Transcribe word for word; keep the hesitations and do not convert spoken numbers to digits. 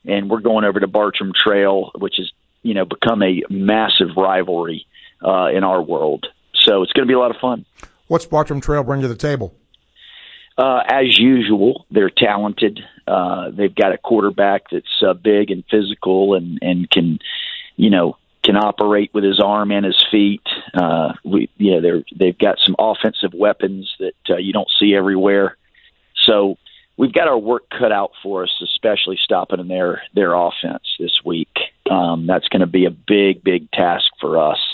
and we're going over to Bartram Trail, which has, you know, become a massive rivalry uh, in our world. So it's going to be a lot of fun. What's Bartram Trail bring to the table? Uh, as usual, they're talented. Uh, they've got a quarterback that's uh, big and physical and, and can, you know, can operate with his arm and his feet. Uh, we, you know, they're, they've got some offensive weapons that uh, you don't see everywhere. So we've got our work cut out for us, especially stopping in their, their offense this week. Um, that's going to be a big, big task for us.